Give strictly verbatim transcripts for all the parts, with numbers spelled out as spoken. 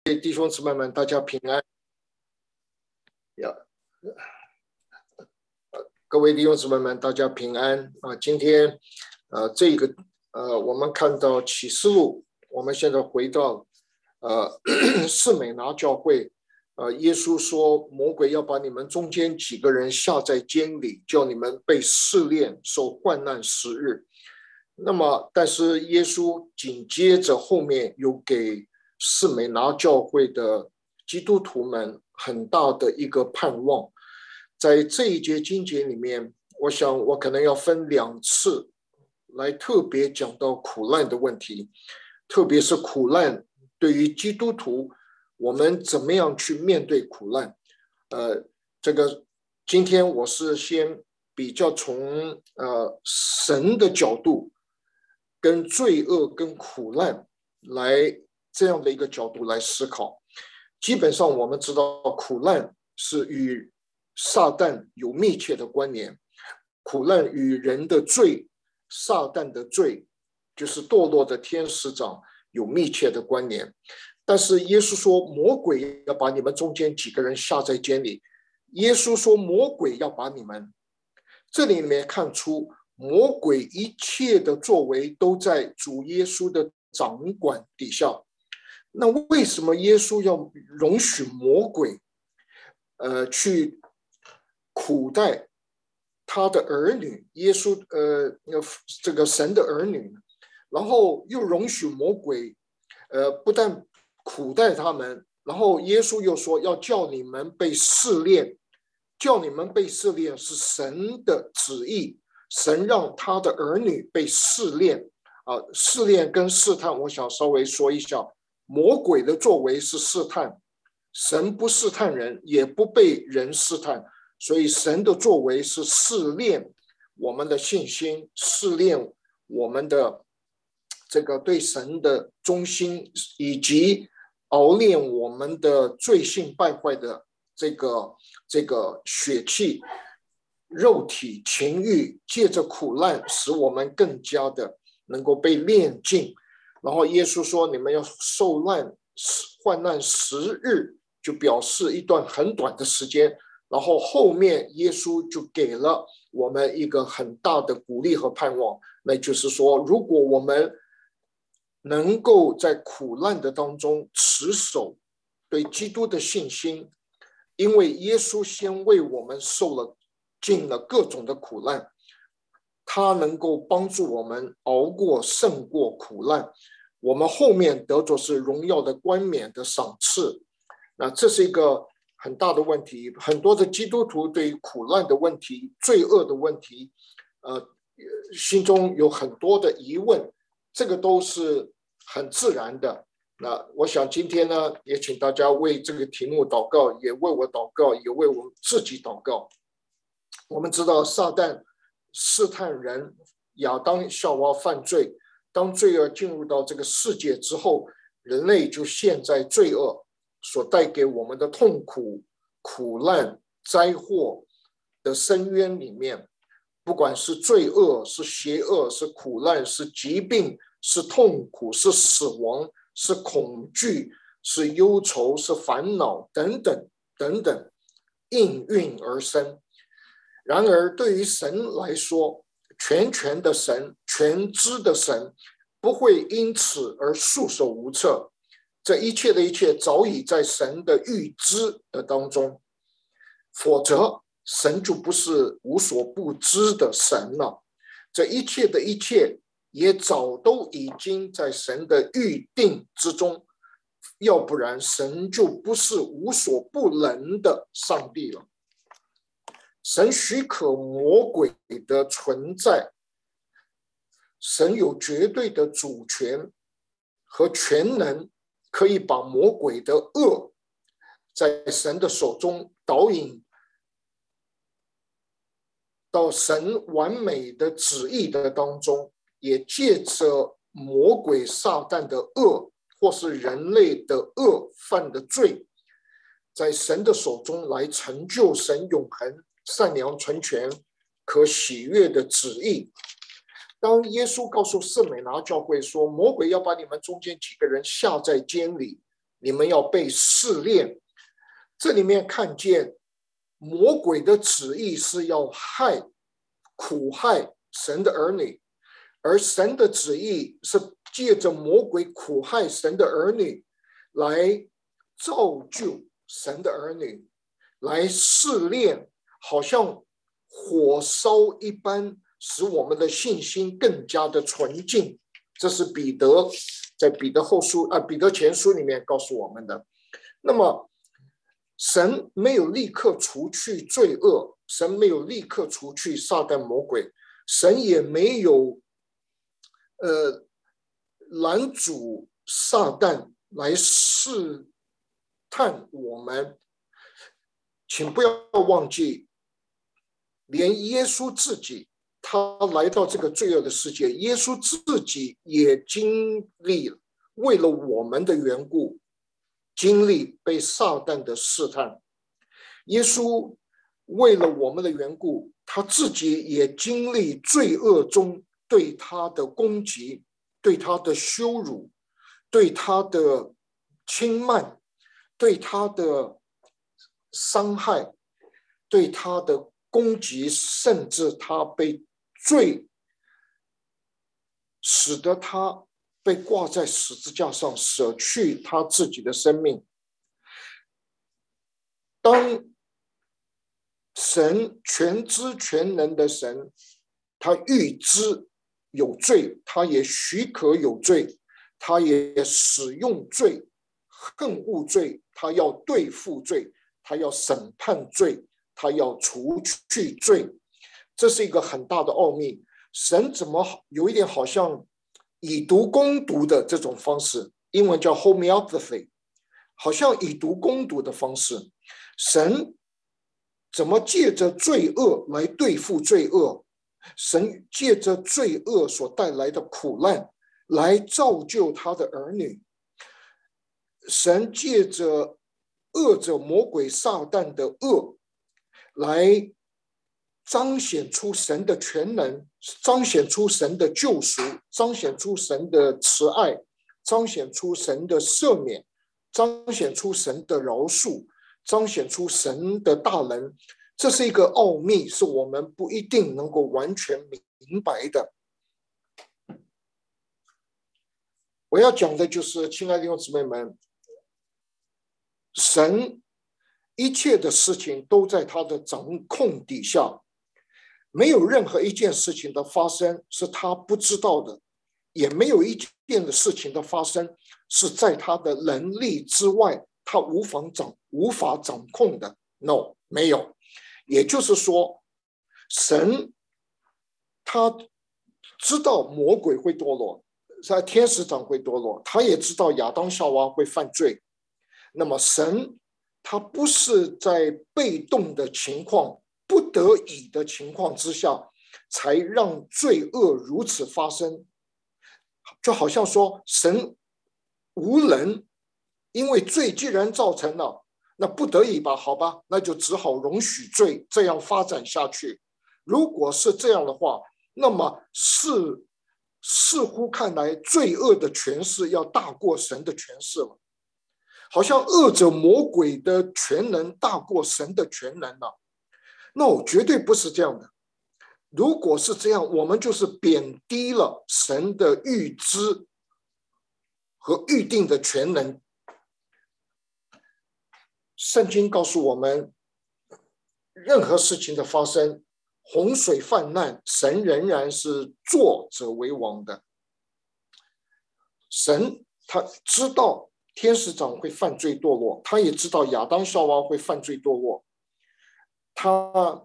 弟兄姊妹们，大家平安。呀，各位弟兄姊妹们，大家平安啊！今天，呃，这个呃，我们看到启示录，我们现在回到呃士美拿教会，呃，耶稣说，魔鬼要把你们中间几个人下在监里，叫你们被试炼，受患难十日。那么，但是耶稣紧接着后面有给士美拿教会的基督徒们很大的一个盼望。在这一节经节里面，我想我可能要分两次来特别讲到苦难的问题，特别是苦难对于基督徒，我们怎么样去面对苦难。呃，这个今天我是先比较从呃神的角度，跟罪恶跟苦难来这样的一个角度来思考。基本上我们知道苦难是与撒旦有密切的关联，苦难与人的罪，撒旦的罪，就是堕落的天使长有密切的关联。但是耶稣说魔鬼要把你们中间几个人下在监里，耶稣说魔鬼要把你们，这里面看出魔鬼一切的作为都在主耶稣的掌管底下。那为什么耶稣要容许魔鬼呃去苦待他的儿女，耶稣呃这个神的儿女，然后又容许魔鬼呃不但苦待他们，然后耶稣又说要叫你们被试炼，叫你们被试炼是神的旨意，神让他的儿女被试炼啊，试炼跟试探，我想稍微说一下，魔鬼的作为是试探，神不试探人，也不被人试探，所以神的作为是试炼我们的信心，试炼我们的这个对神的忠心，以及熬炼我们的罪性败坏的这个这个血气、肉体、情欲，借着苦难使我们更加的能够被炼净。然后耶稣说你们要受难患难十日，就表示一段很短的时间。然后后面耶稣就给了我们一个很大的鼓励和盼望，那就是说如果我们能够在苦难的当中持守对基督的信心，因为耶稣先为我们受了尽了各种的苦难，他能够帮助我们熬过胜过苦难，我们后面得着是荣耀的冠冕的赏赐。那这是一个很大的问题，很多的基督徒对于苦难的问题、罪恶的问题，呃，心中有很多的疑问，这个都是很自然的。那我想今天呢，也请大家为这个题目祷告，也为我祷告，也为我们自己祷告。我们知道撒旦试探人，亚当夏娃犯罪，当罪恶进入到这个世界之后，人类就陷在罪恶所带给我们的痛苦、苦难、灾祸的深渊里面，不管是罪恶、是邪恶、是苦难、是疾病、是痛苦、是死亡、是恐惧、是忧愁、是烦恼等等等等，应运而生。然而对于神来说，全权的神、全知的神不会因此而束手无策，这一切的一切早已在神的预知的当中，否则神就不是无所不知的神了。这一切的一切也早都已经在神的预定之中，要不然神就不是无所不能的上帝了。神许可魔鬼的存在，神有绝对的主权和全能，可以把魔鬼的恶在神的手中导引到神完美的旨意的当中，也借着魔鬼撒旦的恶或是人类的恶犯的罪，在神的手中来成就神永恒善良纯全可喜悦的旨意。当耶稣告诉士美拿教会说魔鬼要把你们中间几个人下在监里， 你们要被试炼。这里面看见魔鬼的旨意是要害、苦害神的儿女，而神的旨意是借着魔鬼苦害神的儿女，来造就神的儿女，来试炼，好像火烧一般，使我们的信心更加的纯净。这是彼得在彼得后书啊，彼得前书里面告诉我们的。那么神没有立刻除去罪恶，神没有立刻除去撒旦魔鬼，神也没有呃拦阻撒旦来试探我们。请不要忘记，连耶稣自己，他来到这个罪恶的世界，耶稣自己也经历了，为了我们的缘故，经历被撒旦的试探。耶稣为了我们的缘故，他自己也经历罪恶中对他的攻击，对他的羞辱，对他的轻慢，对他的伤害，对他的攻击，甚至他被罪使得他被挂在十字架上，舍去他自己的生命。当神全知全能的神，他预知有罪，他也许可有罪，他也使用罪，恨恶罪，他要对付罪，他要审判罪，他要除去罪。这是一个很大的奥秘。神怎么有一点好像以毒攻毒的这种方式，英文叫 homeopathy， 好像以毒攻毒的方式。神怎么借着罪恶来对付罪恶？神借着罪恶所带来的苦难来造就他的儿女。神借着恶者魔鬼撒旦的恶来彰显出神的全能，彰显出神的救赎，彰显出神的慈爱，彰显出神的赦免，彰显出神的饶恕，彰显出神的大能。这是一个奥秘，是我们不一定能够完全明白的。我要讲的就是，亲爱的弟兄姊妹们，神一切的事情都在他的掌控底下，没有任何一件事情的发生是他不知道的，也没有一件的事情的发生是在他的能力之外，他无法掌无法掌控的。 No， 没有。也就是说，神他知道魔鬼会堕落，天使长会堕落，他也知道亚当夏娃会犯罪。那么神他不是在被动的情况，不得已的情况之下才让罪恶如此发生，就好像说神无能，因为罪既然造成了，那不得已吧，好吧，那就只好容许罪这样发展下去。如果是这样的话，那么是似乎看来罪恶的权势要大过神的权势了，好像恶者魔鬼的权能大过神的权能了。那我绝对不是这样的。如果是这样，我们就是贬低了神的预知和预定的权能。圣经告诉我们，任何事情的发生，洪水泛滥，神仍然是作者为王的。神他知道天使长会犯罪堕落，他也知道亚当夏娃会犯罪堕落，他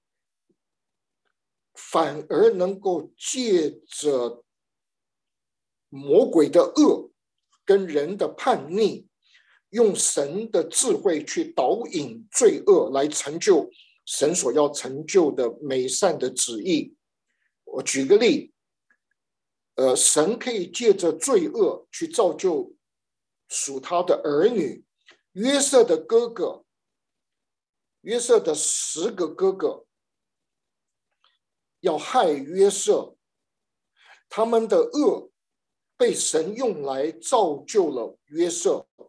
反而能够借着魔鬼的恶跟人的叛逆，用神的智慧去导引罪恶，来成就神所要成就的美善的旨意。我举个例，呃，神可以借着罪恶去造就属他的儿女。约瑟的哥哥，约瑟的十个哥哥要害约瑟，他们的恶被神用来造就了约瑟。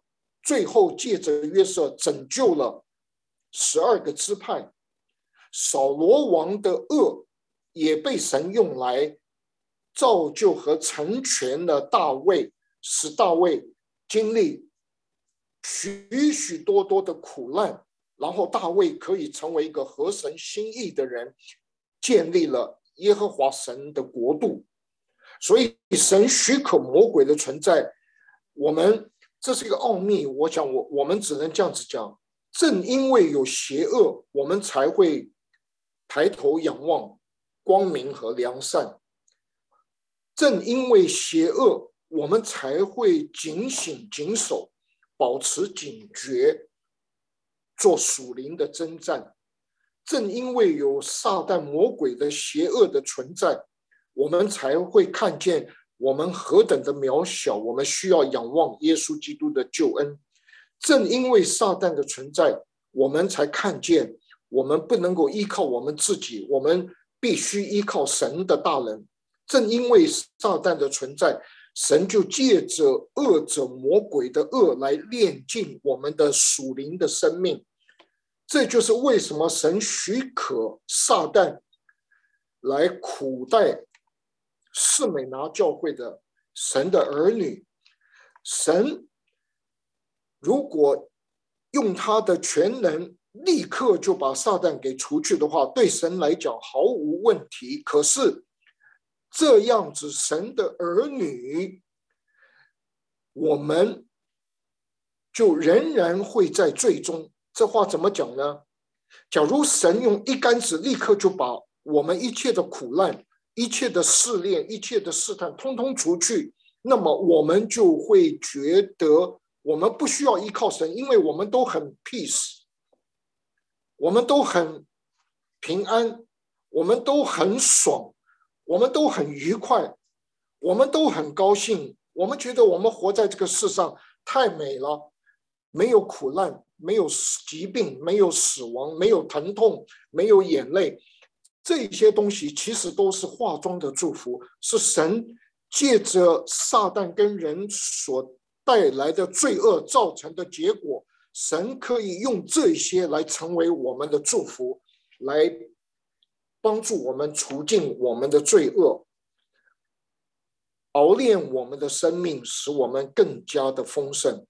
最后借着约瑟拯救了十二个支派。扫罗王的恶也被神用来造就和成全了大卫，使大卫经历许许多多的苦难，然后大卫可以成为一个合神心意的人，建立了耶和华神的国度。所以神许可魔鬼的存在，我们这是一个奥秘。我想我我们只能这样子讲，正因为有邪恶，我们才会抬头仰望光明和良善。正因为邪恶，我们才会警醒谨守，保持警觉，做属灵的征战。正因为有撒旦魔鬼的邪恶的存在，我们才会看见我们何等的渺小，我们需要仰望耶稣基督的救恩。正因为撒旦的存在，我们才看见我们不能够依靠我们自己，我们必须依靠神的大能。正因为撒旦的存在，神就借着恶者魔鬼的恶来炼净我们的属灵的生命。这就是为什么神许可撒旦来苦待士美拿教会的神的儿女。神如果用他的全能立刻就把撒旦给除去的话，对神来讲毫无问题。可是这样子神的儿女，我们就仍然会在罪中。这话怎么讲呢？假如神用一竿子立刻就把我们一切的苦难、一切的试炼、一切的试探通通除去，那么我们就会觉得我们不需要依靠神，因为我们都很 peace， 我们都很平安，我们都很爽，我们都很愉快，我们都很高兴，我们觉得我们活在这个世上太美了，没有苦难，没有疾病，没有死亡，没有疼痛，没有眼泪。这些东西其实都是化妆的祝福，是神借着撒旦跟人所带来的罪恶造成的结果。神可以用这些来成为我们的祝福，来帮助我们除尽我们的罪恶，熬炼我们的生命，使我们更加的丰盛。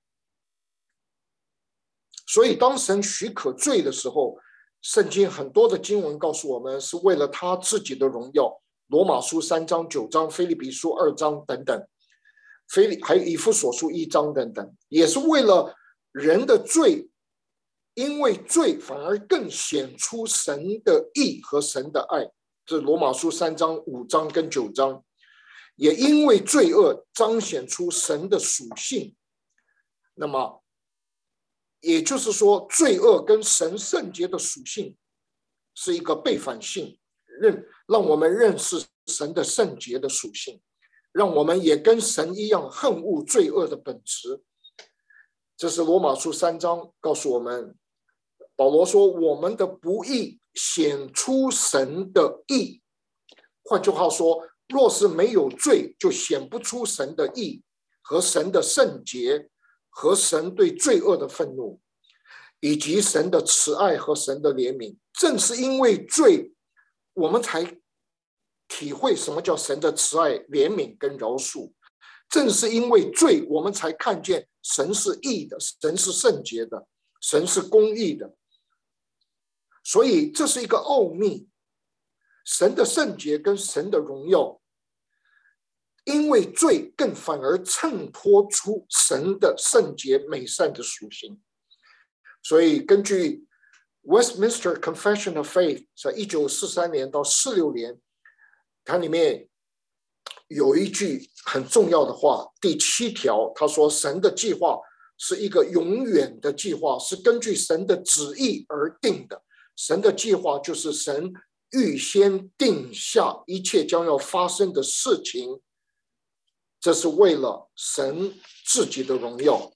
所以当神许可罪的时候，圣经很多的经文告诉我们，是为了他自己的荣耀。罗马书三章、九章、腓立比书二章等等，腓立还有以弗所书一章等等，也是为了人的罪，因为罪反而更显出神的义和神的爱。这是罗马书三章、五章跟九章。也因为罪恶彰显出神的属性。那么也就是说，罪恶跟神圣洁的属性是一个背反性，让我们认识神的圣洁的属性，让我们也跟神一样恨恶罪恶的本质。这是罗马书三章告诉我们，保罗说我们的不义显出神的义。换句话说，若是没有罪，就显不出神的义和神的圣洁，和神对罪恶的愤怒，以及神的慈爱和神的怜悯。正是因为罪，我们才体会什么叫神的慈爱、怜悯跟饶恕。正是因为罪，我们才看见神是义的，神是圣洁的，神是公义的。所以这是一个奥秘，神的圣洁跟神的荣耀，因为罪更反而衬托出神的圣洁美善的属性。所以根据 Westminster Confession of Faith 在一九四三年到四六年，它里面有一句很重要的话，第七条，他说神的计划是一个永远的计划，是根据神的旨意而定的。神的计划就是神预先定下一切将要发生的事情，这是为了神自己的荣耀。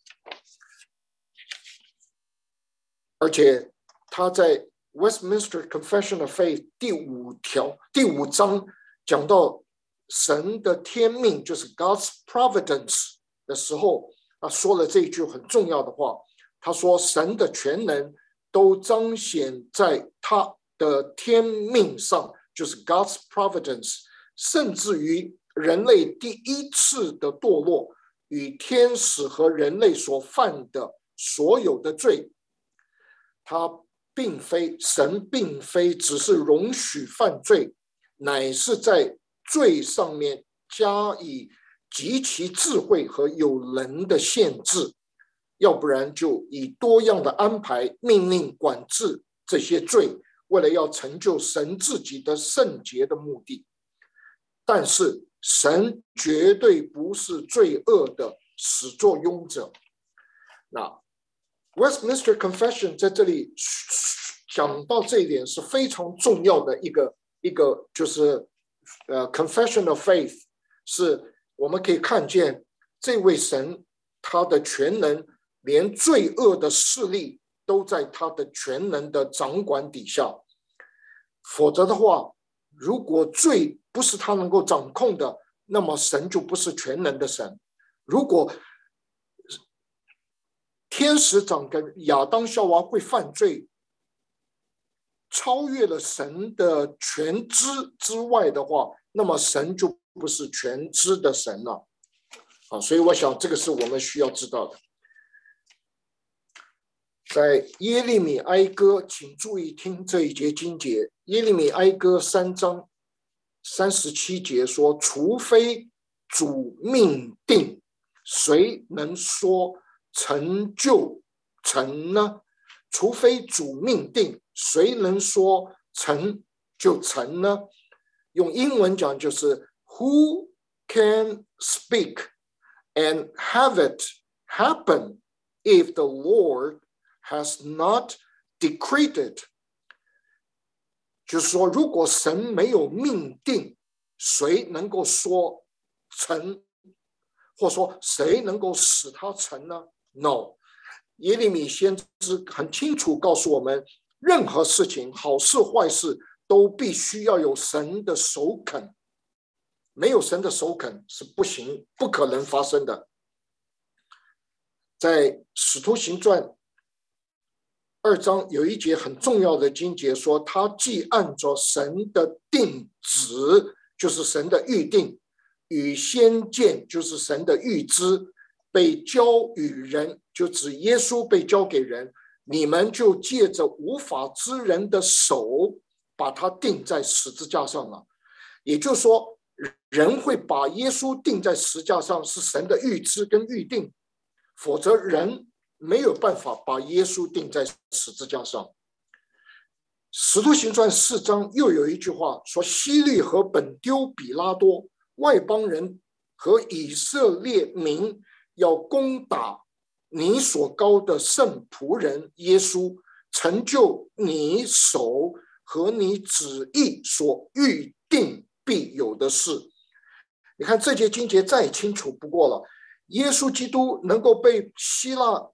而且他在 Westminster Confession of Faith 第五条第五章讲到神的天命，就是 God's providence 的时候， 他说了这一句很重要的话，他说神的全能都彰显在他的天命上，就是 God's providence， 甚至于人类第一次的堕落与天使和人类所犯的所有的罪，他并非神并非只是容许犯罪，乃是在罪上面加以极其智慧和有能的限制，要不然就以多样的安排命令管制这些罪，为了要成就神自己的圣洁的目的。但是神绝对不是罪恶的始作俑者。那 Westminster Confession 在这里讲到这一点是非常重要的一个一个就是呃 Confession of Faith， 是我们可以看见这位神他的全能，连罪恶的势力都在他的全能的掌管底下。否则的话，如果罪不是他能够掌控的，那么神就不是全能的神。如果天使长跟亚当夏娃会犯罪，超越了神的全知之外的话，那么神就不是全知的神了。啊，所以我想这个是我们需要知道的。在耶利米哀歌，请注意听这一节经节，耶利米哀歌三章三十七节说，除非主命定，谁能说成就成呢？除非主命定，谁能说成就成呢？用英文讲就是 Who can speak and have it happen if the Lord has not decreed it？ 就是说，如果神没有命定，谁能够说成，或说谁能够使它成呢？ No， 耶利米先知很清楚告诉我们，任何事情，好事坏事，都必须要有神的首肯，没有神的首肯是不行，不可能发生的。在使徒行传二章有一节很重要的经节说，他既按照神的定旨，就是神的预定，与先见，就是神的预知，被交与人，就指耶稣被交给人，你们就借着无法之人的手把他钉在十字架上了。也就是说，人会把耶稣钉在十字架上是神的预知跟预定，否则人没有办法把耶稣钉在十字架上。使徒行传四章又有一句话说，希律和本丢比拉多，外邦人和以色列民要攻打你所膏的圣仆人耶稣，成就你手和你旨意所预定必有的事。你看这节经节再清楚不过了，耶稣基督能够被希腊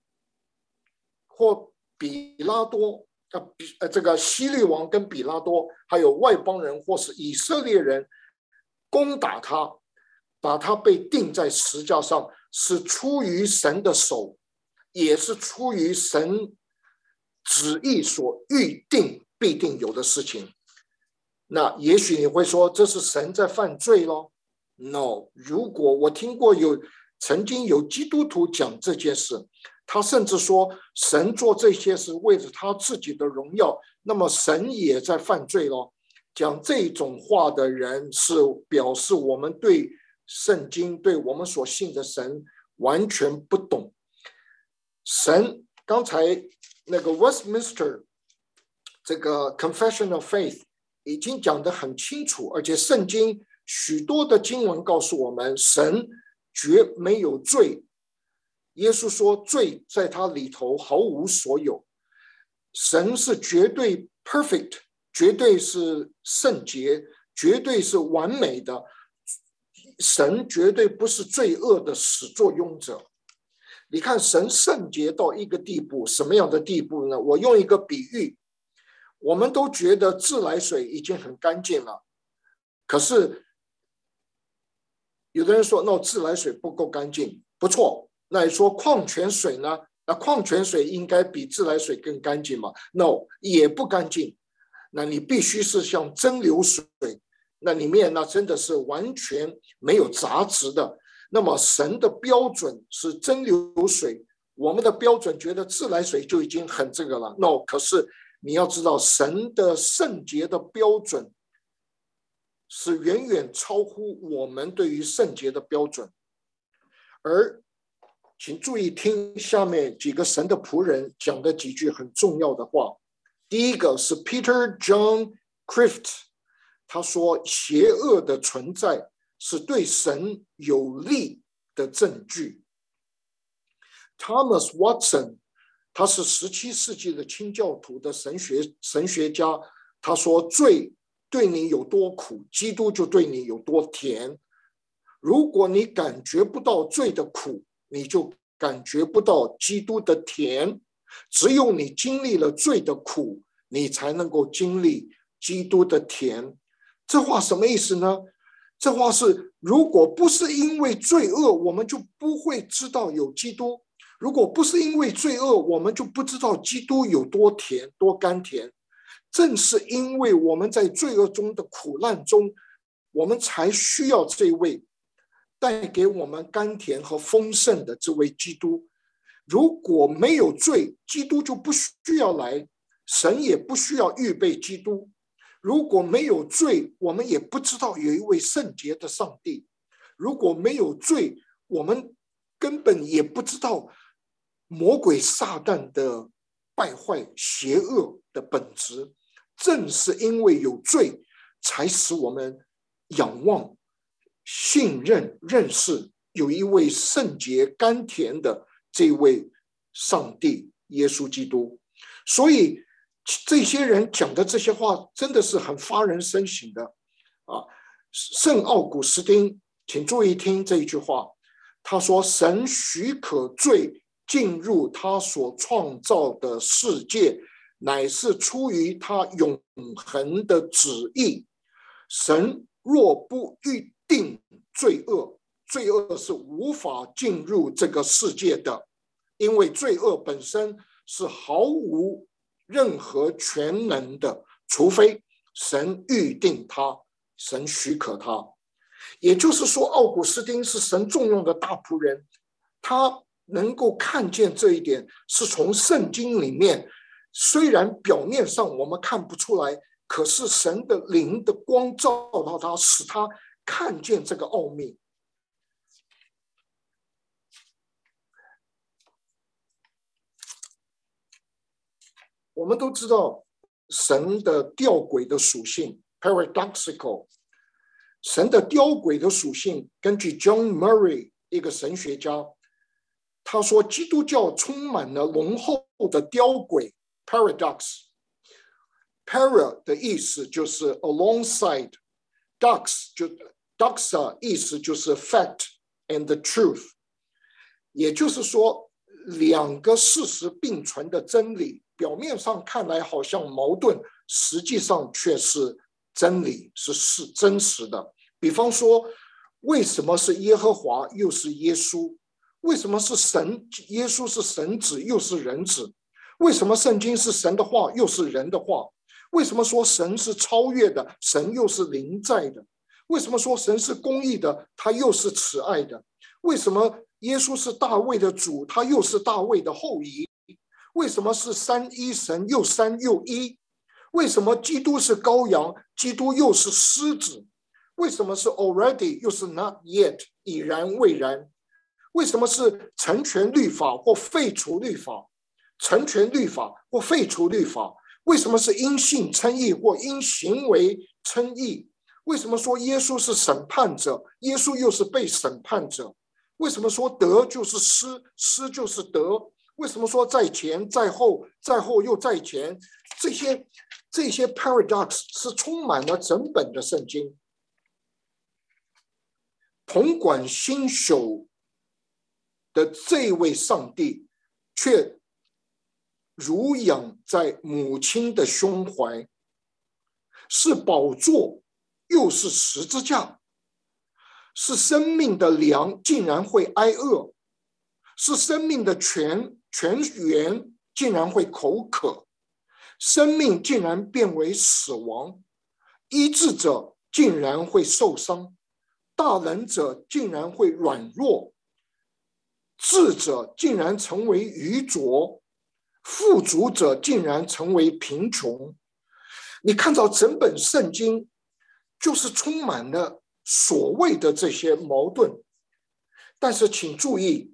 或比拉多呃呃这个希律王跟比拉多还有外邦人或是以色列人攻打他，把他被钉在十字架上，是出于神的手，也是出于神旨意所预定必定有的事情。那也许你会说，这是神在犯罪咯？ No， 如果我听过有曾经有基督徒讲这件事，他甚至说神做这些是为了他自己的荣耀，那么神也在犯罪咯。讲这种话的人是表示我们对圣经，对我们所信的神完全不懂。神刚才那个 Westminster 这个 Confession of Faith 已经讲得很清楚，而且圣经许多的经文告诉我们，神绝没有罪。耶稣说罪在他里头毫无所有。神是绝对 perfect， 绝对是圣洁，绝对是完美的。神绝对不是罪恶的始作俑者。你看神圣洁到一个地步，什么样的地步呢？我用一个比喻，我们都觉得自来水已经很干净了，可是有的人说那自来水不够干净，不错， 那你说矿泉水呢？那矿泉水应该比自来水更干净吗？ No， 也不干净。那你必须是像蒸馏水，那里面那真的是完全没有杂质的。那么神的标准是蒸馏水，我们的标准觉得自来水就已经很这个了。No， 可是你要知道，神的圣洁的标准是远远超乎我们对于圣洁的标准。而请注意听下面几个神的仆人讲的几句很重要的话。第一个是 Peter John Crift， 他说邪恶的存在是对神有利的证据。Thomas Watson， 他是十七世纪的清教徒的神学神学家，他说罪对你有多苦，基督就对你有多甜。如果你感觉不到罪的苦，你就感觉不到基督的甜。只有你经历了罪的苦，你才能够经历基督的甜。这话什么意思呢？这话是，如果不是因为罪恶，我们就不会知道有基督；如果不是因为罪恶，我们就不知道基督有多甜，多甘甜。正是因为我们在罪恶中的苦难中，我们才需要这位带给我们甘甜和丰盛的这位基督。如果没有罪，基督就不需要来，神也不需要预备基督。如果没有罪，我们也不知道有一位圣洁的上帝。如果没有罪，我们根本也不知道魔鬼撒旦的败坏邪恶的本质。正是因为有罪，才使我们仰望、信任、认识有一位圣洁甘甜的这位上帝耶稣基督。所以这些人讲的这些话真的是很发人深省的啊！圣奥古斯丁，请注意听这一句话，他说：“神许可罪进入他所创造的世界，乃是出于他永恒的旨意。神若不预定罪恶，罪恶是无法进入这个世界的，因为罪恶本身是毫无任何权能的，除非神预定他，神许可他。”也就是说，奥古斯丁是神重用的大仆人，他能够看见这一点，是从圣经里面，虽然表面上我们看不出来，可是神的灵的光照到他，使他看见这个奥秘。我们都知道神的吊诡的属性 paradoxical， 神的吊诡的属性，根据 John Murray 一个神学家，他说基督教充满了浓厚的吊诡 paradox。 para 的意思就是 alongside， dox 就 doxa 意思就是 fact and the truth， 也就是说两个事实并存的真理，表面上看来好像矛盾，实际上却是真理，是是真实的。比方说，为什么是耶和华又是耶稣？为什么是神？耶稣是神子又是人子？为什么圣经是神的话又是人的话？为什么说神是超越的，神又是临在的？为什么说神是公义的，他又是慈爱的？为什么耶稣是大卫的主，他又是大卫的后裔？为什么是三一神又三又一？为什么基督是羔羊，基督又是狮子？为什么是 already 又是 not yet， 已然未然？为什么是成全律法或废除律法？成全律法或废除律法？为什么是因信称义或因行为称义？为什么说耶稣是审判者，耶稣又是被审判者？为什么说得就是失，失就是得？为什么说在前在后，在后又在前？这些这些 paradox 是充满了整本的圣经。统管星宿的这位上帝，却乳养在母亲的胸怀，是宝座又是十字架，是生命的粮，竟然会挨饿， 是生命的泉泉源竟然会口渴，生命竟然变为死亡，医治者竟然会受伤，大能者竟然会软弱，智者竟然成为愚拙，富足者竟然成为贫穷。你看到整本圣经就是充满了所谓的这些矛盾，但是请注意，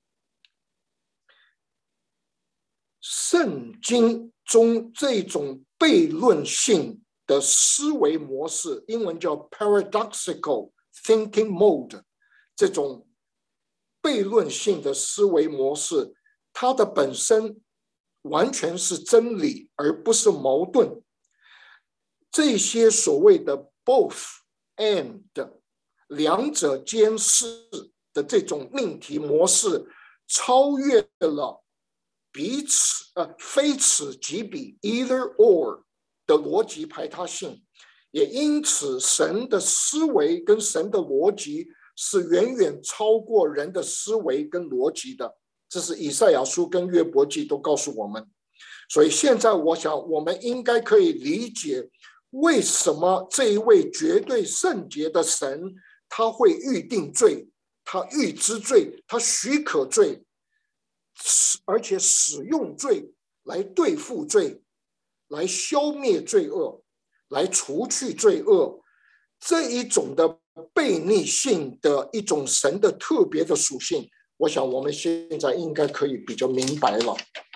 圣经中这种悖论性的思维模式，英文叫 paradoxical thinking mode， 这种悖论性的思维模式，它的本身完全是真理，而不是矛盾。这些所谓的 both and 两者兼施的这种命题模式，超越了彼此呃非此即彼 either or 的逻辑排他性，也因此神的思维跟神的逻辑是远远超过人的思维跟逻辑的，这是以赛亚书跟约伯记都告诉我们。所以现在我想我们应该可以理解为什么这一位绝对圣洁的神他会预定罪，他预知罪，他许可罪，而且使用罪来对付罪，来消灭罪恶，来除去罪恶，这一种的悖逆性的一种神的特别的属性，我想我们现在应该可以比较明白了。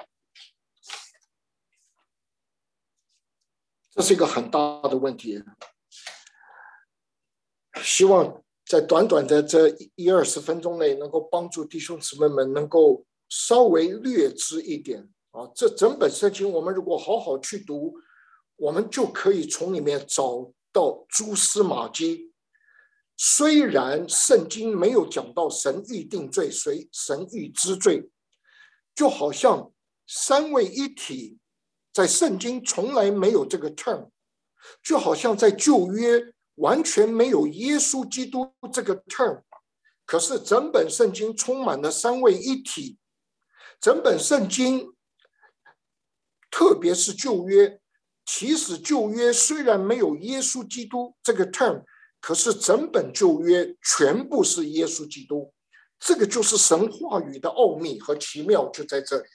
这是一个很大的问题，希望在短短的这一二十分钟内，能够帮助弟兄姊妹们能够稍微略知一点啊。这整本圣经，我们如果好好去读，我们就可以从里面找到蛛丝马迹。虽然圣经没有讲到神预定罪，谁神预知罪，就好像三位一体在圣经从来没有这个 term， 就好像在旧约完全没有耶稣基督这个 term， 可是整本圣经充满了三位一体。整本圣经特别是旧约，其实旧约虽然没有耶稣基督这个 term， 可是整本旧约全部是耶稣基督，这个就是神话语的奥秘和奇妙，就在这里。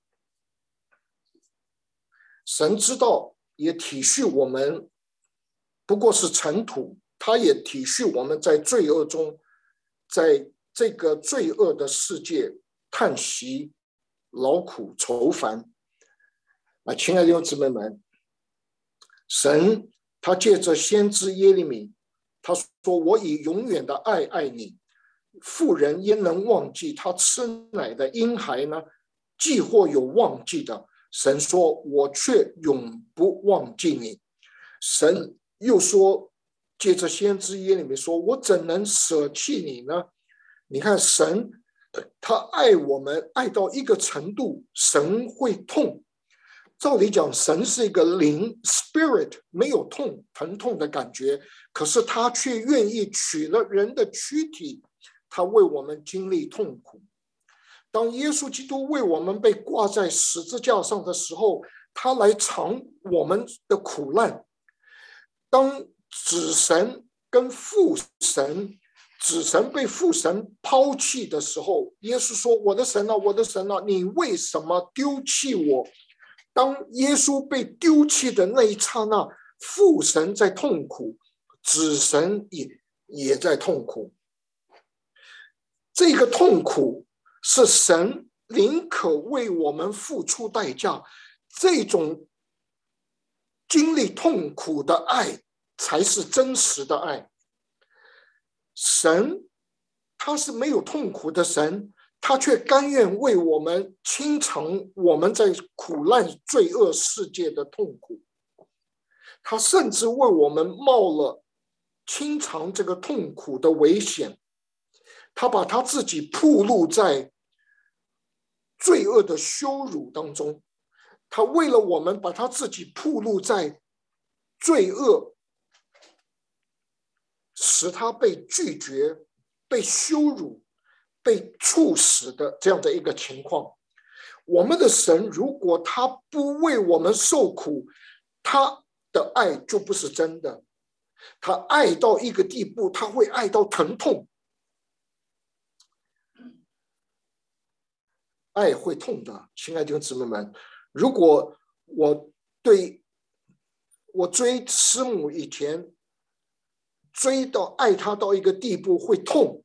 神知道也体恤我们不过是尘土，他也体恤我们在罪恶中，在这个罪恶的世界叹息劳苦愁烦啊，亲爱的弟兄姊妹们，神他借着先知耶利米，他说：“我以永远的爱爱你，妇人焉能忘记他吃奶的婴孩呢？既或有忘记的。”神说：“我却永不忘记你。”神又说，借着先知耶利米说：“我怎能舍弃你呢？”你看，神他爱我们爱到一个程度，神会痛。照理讲，神是一个灵 spirit， 没有痛疼痛的感觉，可是他却愿意取了人的躯体，他为我们经历痛苦。当耶稣基督为我们被挂在十字架上的时候，他来尝我们的苦难。当子神跟父神，子神被父神抛弃的时候，耶稣说：“我的神啊，我的神啊，你为什么丢弃我？”当耶稣被丢弃的那一刹那，父神在痛苦，子神也也在痛苦。这个痛苦是神宁可为我们付出代价，这种经历痛苦的爱才是真实的爱。神他是没有痛苦的神，他却甘愿为我们清偿我们在苦难罪恶世界的痛苦，他甚至为我们冒了清偿这个痛苦的危险，他把他自己暴露在罪恶的羞辱当中，他为了我们把他自己暴露在罪恶，使他被拒绝被羞辱， 被处死的这样的一个情况。我们的神如果他不为我们受苦，他的爱就不是真的。他爱到一个地步，他会爱到疼痛。爱会痛的，亲爱的弟兄姊妹们，如果我对我追师母以前追到爱他到一个地步会痛，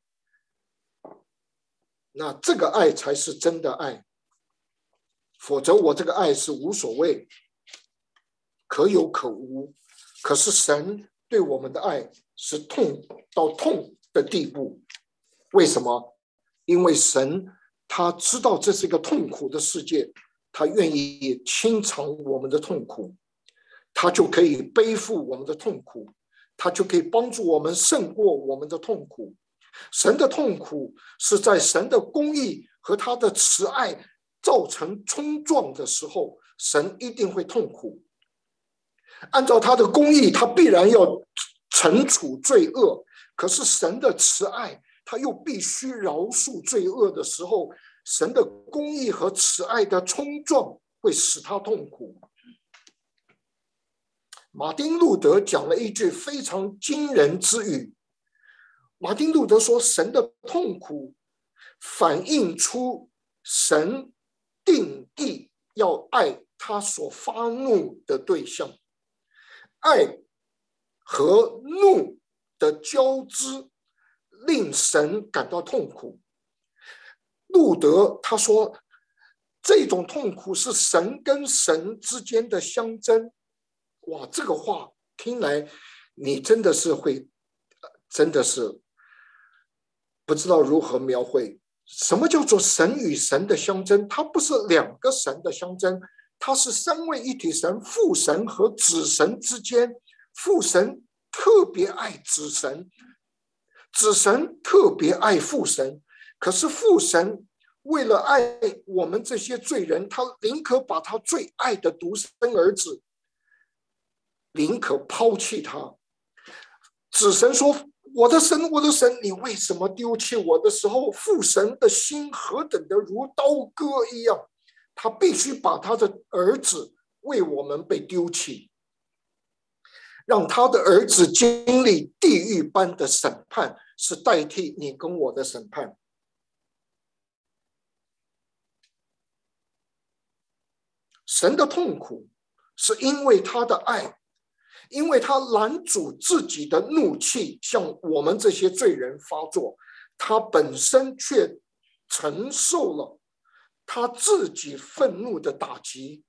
那这个爱才是真的爱。否则我这个爱是无所谓，可有可无。可是神对我们的爱是痛到痛的地步。为什么？因为神他知道这是一个痛苦的世界，他愿意清偿我们的痛苦，他就可以背负我们的痛苦，他就可以帮助我们胜过我们的痛苦。神的痛苦是在神的公义和他的慈爱造成冲撞的时候，神一定会痛苦。按照他的公义，他必然要惩处罪恶，可是神的慈爱他又必须饶恕罪恶的时候，神的公义和慈爱的冲撞会使他痛苦。马丁路德讲了一句非常惊人之语。马丁路德说，神的痛苦反映出神定义要爱他所发怒的对象，爱和怒的交织令神感到痛苦。路德他说，这种痛苦是神跟神之间的相争。哇，这个话听来你真的是会真的是不知道如何描绘。什么叫做神与神的相争？它不是两个神的相争，它是三位一体神父神和子神之间。父神特别爱子神，子神特别爱父神。可是父神为了爱我们这些罪人，他宁可把他最爱的独生儿子宁可抛弃他。子神说，我的神，我的神，你为什么丢弃我的时候，父神的心何等的如刀割一样，他必须把他的儿子为我们被丢弃，让他的儿子经历地狱般的审判，是代替你跟我的审判。神的痛苦是因为他的爱，因为他拦阻自己的怒气向我们这些罪人发作，他本身却承受了他自己愤怒的打击。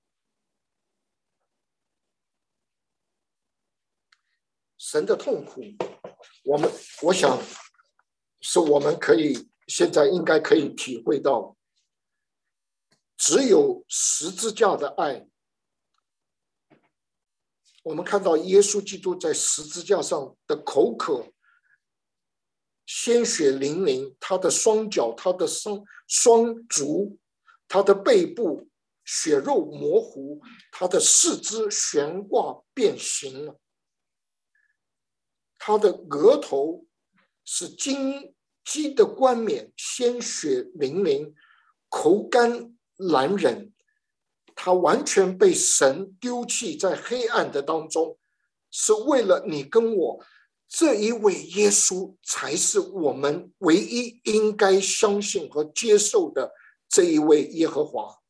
神的痛苦，我们我想是我们可以现在应该可以体会到，只有十字架的爱。我们看到耶稣基督在十字架上的口渴，鲜血淋淋，他的双脚，他的双双足，他的背部血肉模糊，他的四肢悬挂变形了，他的额头是金鸡的冠冕，鲜血淋淋，口干难忍。他完全被神丢弃在黑暗的当中，是为了你跟我。这一位耶稣才是我们唯一应该相信和接受的这一位耶和华。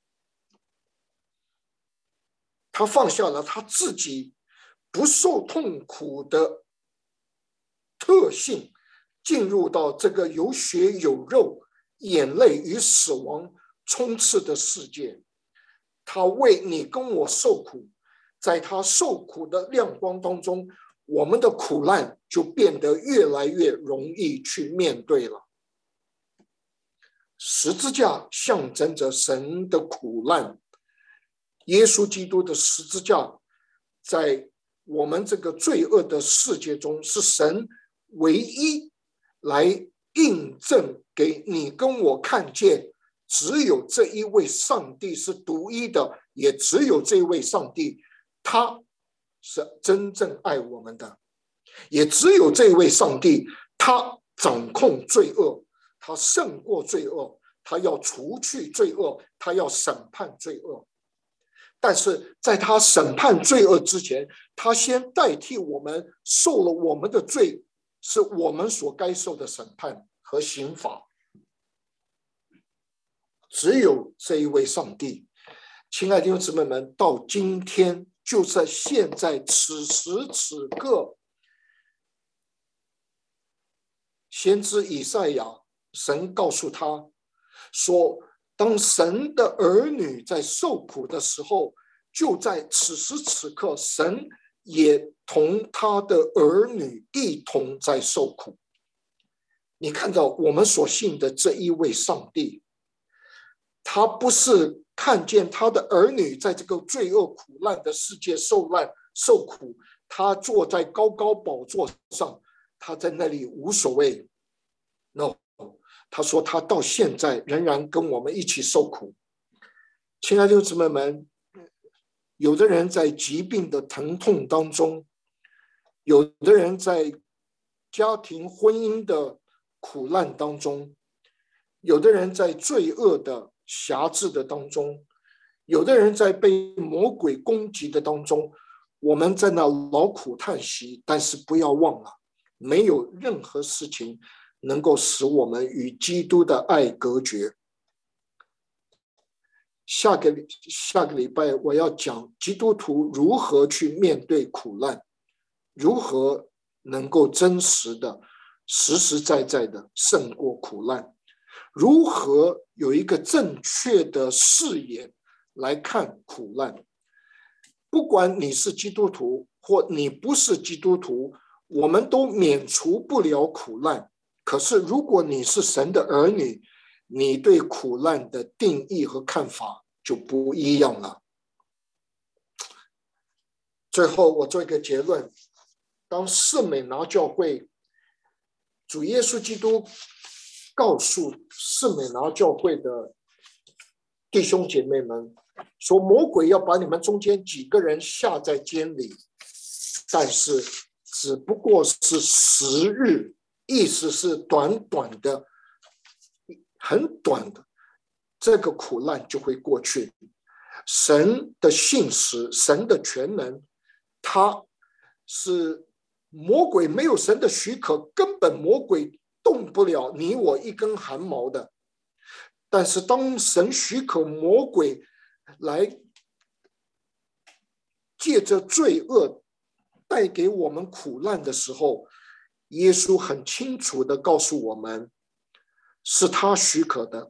他放下了他自己不受痛苦的特性，进入到这个有血有肉、眼泪与死亡充斥的世界。他为你跟我受苦，在他受苦的亮光当中，我们的苦难就变得越来越容易去面对了。十字架象征着神的苦难，耶稣基督的十字架在我们这个罪恶的世界中，是神唯一来印证给你跟我看见，只有这一位上帝是独一的，也只有这位上帝他是真正爱我们的，也只有这位上帝他掌控罪恶， 他胜过罪恶，他要除去罪恶，他要审判罪恶。但是在他审判罪恶之前，他先代替我们受了我们的罪，是我们所该受的审判和刑罚。只有这一位上帝，亲爱的弟兄姊妹们，到今天，就在现在此时此刻，先知以赛亚，神告诉他说，当神的儿女在受苦的时候，就在此时此刻，神也同他的儿女一同在受苦。你看到我们所信的这一位上帝，他不是看见他的儿女在这个罪恶苦难的世界受难受苦，他坐在高高宝座上，他在那里无所谓。No， 他说他到现在仍然跟我们一起受苦。亲爱的弟兄姊妹们，有的人在疾病的疼痛当中，有的人在家庭婚姻的苦难当中，有的人在罪恶的辖制的当中，有的人在被魔鬼攻击的当中，我们在那劳苦叹息，但是不要忘了，没有任何事情能够使我们与基督的爱隔绝。下个下个礼拜我要讲基督徒如何去面对苦难，如何能够真实的、实实在在的胜过苦难，如何有一个正确的视野来看苦难。不管你是基督徒或你不是基督徒，我们都免除不了苦难。可是如果你是神的儿女，你对苦难的定义和看法就不一样了。最后我做一个结论，当士美拿教会，主耶稣基督告诉士美拿教会的弟兄姐妹们说，魔鬼要把你们中间几个人下在监里，但是只不过是十日，意思是短短的很短的，这个苦难就会过去。神的信实，神的全能，他是魔鬼没有神的许可，根本魔鬼动不了你我一根汗毛的。但是当神许可魔鬼来借着罪恶带给我们苦难的时候，耶稣很清楚地告诉我们，是他许可的。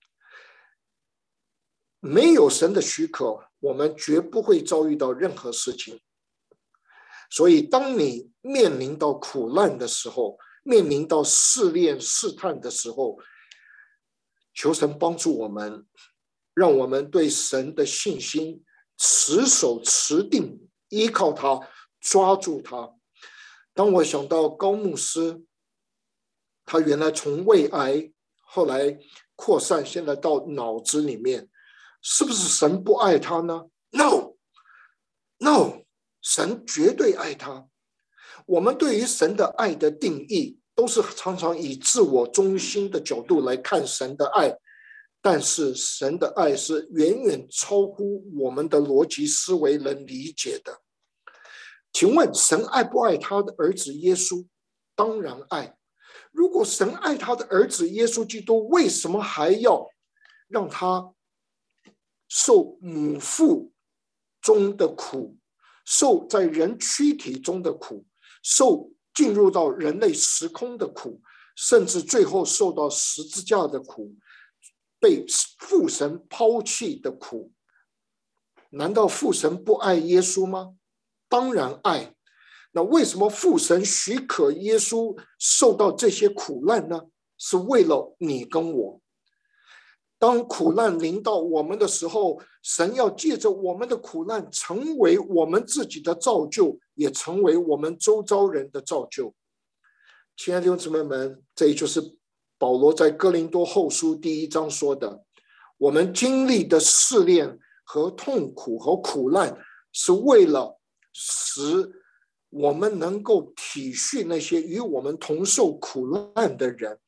没有神的许可，我们绝不会遭遇到任何事情。所以当你面临到苦难的时候，面临到试炼试探的时候，求神帮助我们，让我们对神的信心持守持定，依靠他，抓住他。当我想到高牧师，他原来从胃癌后来扩散，现在到脑子里面，是不是神不爱他呢？ No No， 神绝对爱他。我们对于神的爱的定义都是常常以自我中心的角度来看神的爱，但是神的爱是远远超乎我们的逻辑思维能理解的。请问神爱不爱他的儿子耶稣？当然爱。如果神爱他的儿子耶稣基督，为什么还要让他受母腹中的苦，受在人躯体中的苦，受进入到人类时空的苦，甚至最后受到十字架的苦，被父神抛弃的苦？难道父神不爱耶稣吗？当然爱。那为什么父神许可耶稣受到这些苦难呢？是为了你跟我。当苦难临到我们的时候，神要借着我们的苦难成为我们自己的造就，也成为我们周遭人的造就。亲爱的弟兄姊妹们，这也就是保罗在哥林多后书第一章说的，我们经历的试炼和痛苦和苦难，是为了使我们能够体恤那些与我们同受苦难的人，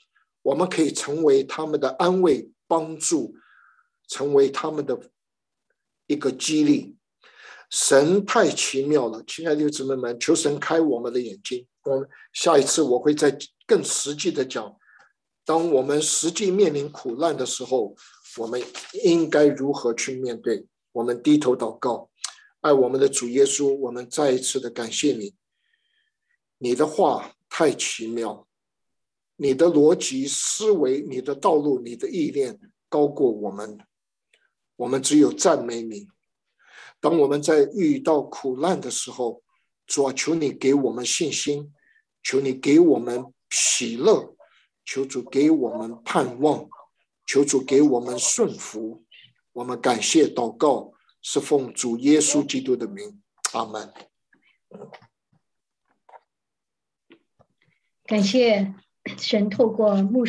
我们可以成为他们的安慰、帮助，成为他们的一个激励。神太奇妙了，亲爱的弟兄姊妹们，求神开我们的眼睛。我下一次我会再更实际的讲，当我们实际面临苦难的时候，我们应该如何去面对。我们低头祷告，爱我们的主耶稣，我们再一次的感谢你，你的话太奇妙，你的逻辑思维，你的道路，你的意念高过我们，我们只有赞美你。当我们在遇到苦难的时候，主啊，求你给我们信心，求你给我们喜乐，求主给我们盼望，求主给我们顺服。我们感谢祷告，是奉主耶稣基督的名，阿们。 感谢神透过牧